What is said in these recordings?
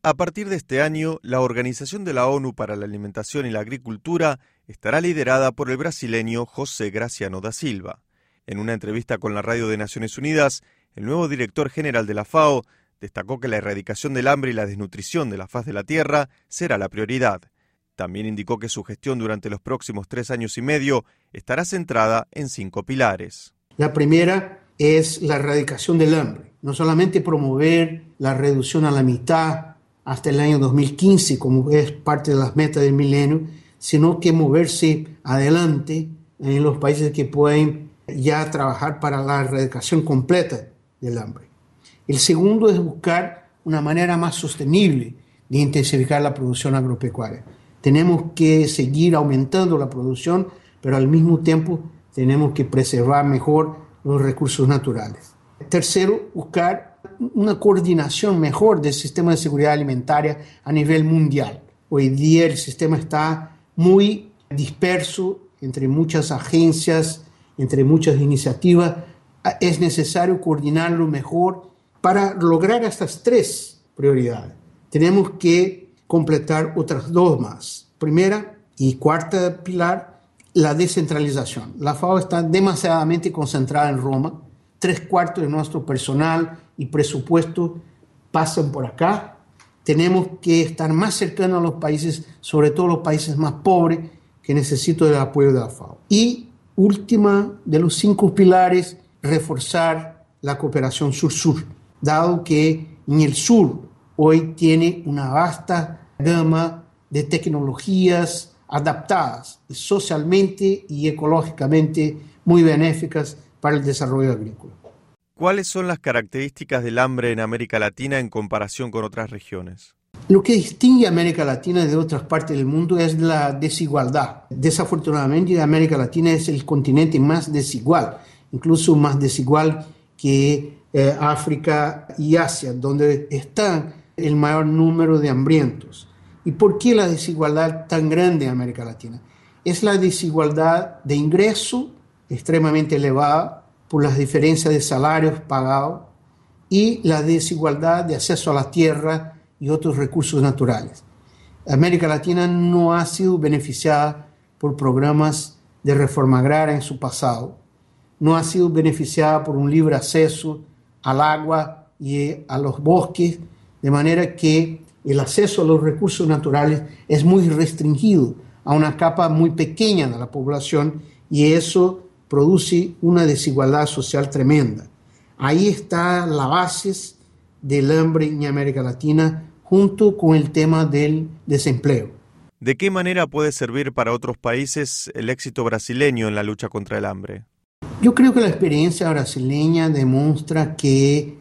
A partir de este año, la Organización de la ONU para la Alimentación y la Agricultura estará liderada por el brasileño José Graciano da Silva. En una entrevista con la radio de Naciones Unidas, el nuevo director general de la FAO destacó que la erradicación del hambre y la desnutrición de la faz de la Tierra será la prioridad. También indicó que su gestión durante los próximos 3 años y medio estará centrada en 5 pilares. La primera es la erradicación del hambre. No solamente promover la reducción a la mitad hasta el año 2015, como es parte de las metas del milenio, sino que moverse adelante en los países que pueden ya trabajar para la erradicación completa del hambre. El segundo es buscar una manera más sostenible de intensificar la producción agropecuaria. Tenemos que seguir aumentando la producción, pero al mismo tiempo tenemos que preservar mejor los recursos naturales. Tercero, buscar una coordinación mejor del sistema de seguridad alimentaria a nivel mundial. Hoy día el sistema está muy disperso entre muchas agencias, entre muchas iniciativas. Es necesario coordinarlo mejor para lograr estas 3 prioridades. Tenemos que completar otras 2 más. Primera y cuarta pilar, la descentralización. La FAO está demasiadamente concentrada en Roma. 3/4 de nuestro personal y presupuesto pasan por acá. Tenemos que estar más cercanos a los países, sobre todo los países más pobres, que necesitan el apoyo de la FAO. Y última de los 5 pilares, reforzar la cooperación sur-sur, dado que en el sur hoy tiene una vasta gama de tecnologías adaptadas socialmente y ecológicamente muy benéficas para el desarrollo agrícola. ¿Cuáles son las características del hambre en América Latina en comparación con otras regiones? Lo que distingue a América Latina de otras partes del mundo es la desigualdad. Desafortunadamente, América Latina es el continente más desigual, incluso más desigual que África y Asia, donde está el mayor número de hambrientos. ¿Y por qué la desigualdad tan grande en América Latina? Es la desigualdad de ingreso extremadamente elevada por las diferencias de salarios pagados y la desigualdad de acceso a la tierra y otros recursos naturales. América Latina no ha sido beneficiada por programas de reforma agraria en su pasado, no ha sido beneficiada por un libre acceso al agua y a los bosques, de manera que el acceso a los recursos naturales es muy restringido a una capa muy pequeña de la población y eso produce una desigualdad social tremenda. Ahí está la base del hambre en América Latina junto con el tema del desempleo. ¿De qué manera puede servir para otros países el éxito brasileño en la lucha contra el hambre? Yo creo que la experiencia brasileña demuestra que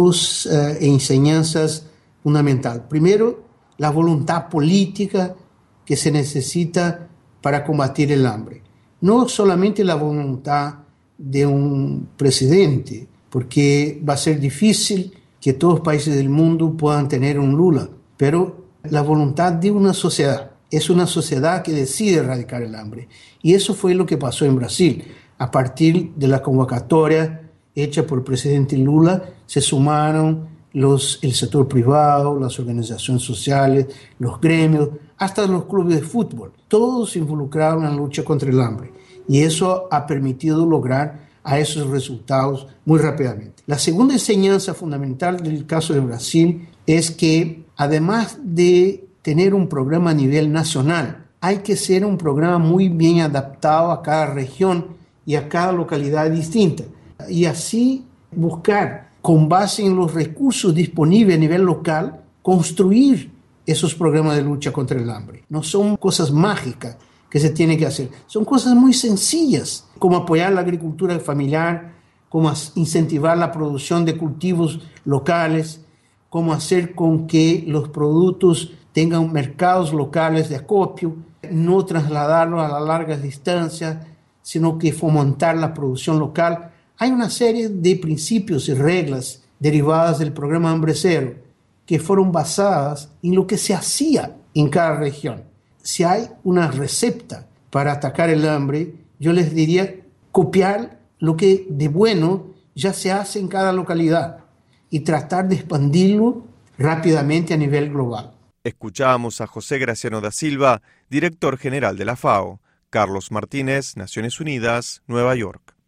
2 enseñanzas fundamentales. Primero, la voluntad política que se necesita para combatir el hambre. No solamente la voluntad de un presidente, porque va a ser difícil que todos los países del mundo puedan tener un Lula, pero la voluntad de una sociedad. Es una sociedad que decide erradicar el hambre. Y eso fue lo que pasó en Brasil. A partir de la convocatoria hecha por el presidente Lula, se sumaron el sector privado, las organizaciones sociales, los gremios, hasta los clubes de fútbol. Todos se involucraron en la lucha contra el hambre y eso ha permitido lograr a esos resultados muy rápidamente. La segunda enseñanza fundamental del caso de Brasil es que además de tener un programa a nivel nacional, hay que ser un programa muy bien adaptado a cada región y a cada localidad distinta y así buscar, con base en los recursos disponibles a nivel local, construir esos programas de lucha contra el hambre. No son cosas mágicas que se tienen que hacer, son cosas muy sencillas, como apoyar la agricultura familiar, como incentivar la producción de cultivos locales, como hacer con que los productos tengan mercados locales de acopio, no trasladarlos a las largas distancias, sino que fomentar la producción local. Hay una serie de principios y reglas derivadas del programa Hambre Cero que fueron basadas en lo que se hacía en cada región. Si hay una receta para atacar el hambre, yo les diría copiar lo que de bueno ya se hace en cada localidad y tratar de expandirlo rápidamente a nivel global. Escuchábamos a José Graciano da Silva, director general de la FAO. Carlos Martínez, Naciones Unidas, Nueva York.